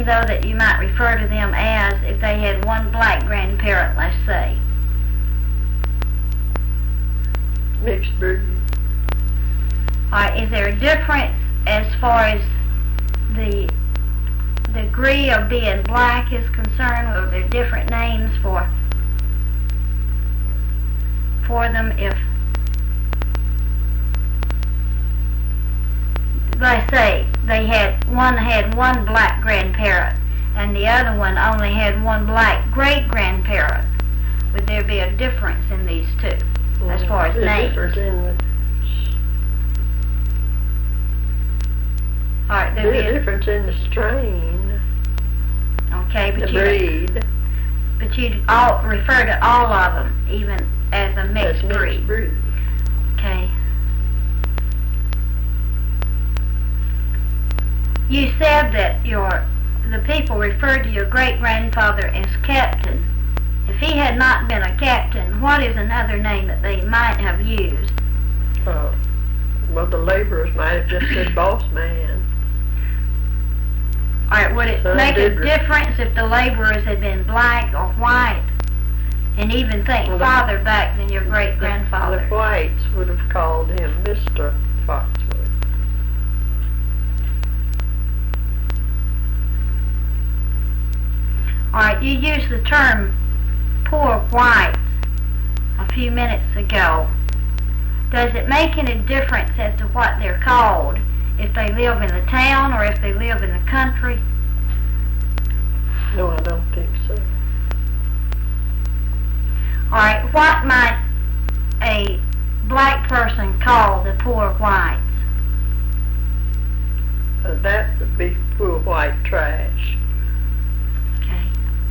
name, though, that you might refer to them as if they had one black grandparent, let's say? Mixed breed. Alright, is there a difference as far as the degree of being black is concerned? Or are there different names for them if, let's say, one had one black grandparent and the other one only had one black great-grandparent? Would there be a difference in these two as far as names? Alright, there's a difference in the strain. Okay, but the breed. But you'd all refer to all of them, even as a mixed breed. Okay. You said that the people referred to your great-grandfather as Captain. If he had not been a captain, what is another name that they might have used? Well, the laborers might have just said boss man. Alright, would it make a difference if the laborers had been black or white? And even think farther back than your great-grandfather. The whites would have called him Mr. Foxwood. Alright, you used the term poor whites a few minutes ago. Does it make any difference as to what they're called, if they live in the town or if they live in the country? No, I don't think so. Alright, what might a black person call the poor whites? That would be poor white trash. Okay.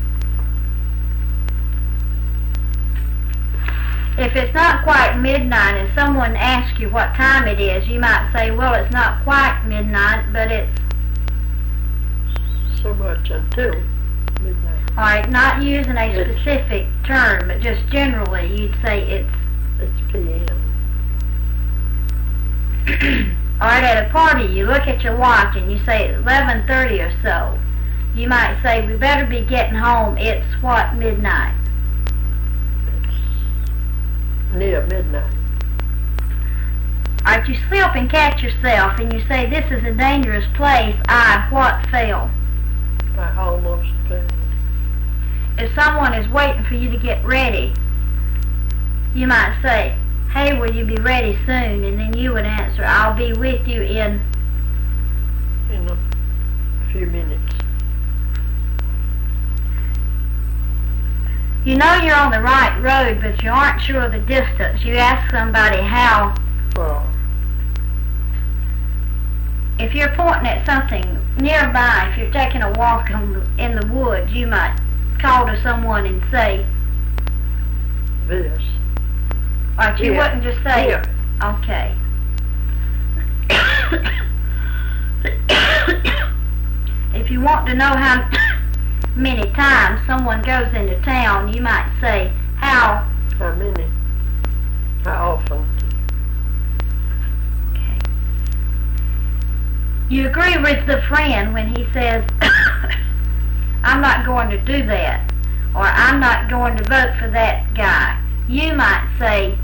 If it's not quite midnight and someone asks you what time it is, you might say, well, it's not quite midnight, but it's so much until midnight. Alright, not using a specific term, but just generally, you'd say it's p.m. Alright, at a party, you look at your watch and you say it's 11:30 or so. You might say, we better be getting home. It's what, midnight? Near midnight. Alright, you slip and catch yourself and you say, this is a dangerous place. I what fell? I almost fell. If someone is waiting for you to get ready, you might say, hey, will you be ready soon? And then you would answer, I'll be with you in a few minutes. You know you're on the right road, but you aren't sure of the distance. You ask somebody how. Well, if you're pointing at something nearby, if you're taking a walk in the woods, you might call to someone and say, this. Or you wouldn't just say, here. Okay. If you want to know how many times someone goes into town, you might say, how many? How often? Okay. You agree with the friend when he says, I'm not going to do that, or I'm not going to vote for that guy. You might say,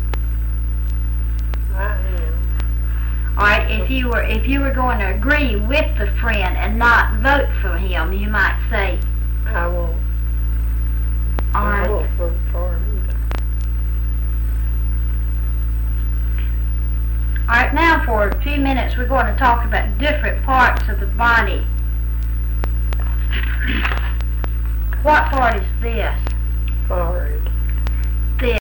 I am. Alright, if you were going to agree with the friend and not vote for him, you might say, I won't. Alright. I won't vote for him either. Alright, now for a few minutes we're going to talk about different parts of the body. What part is this? Forehead.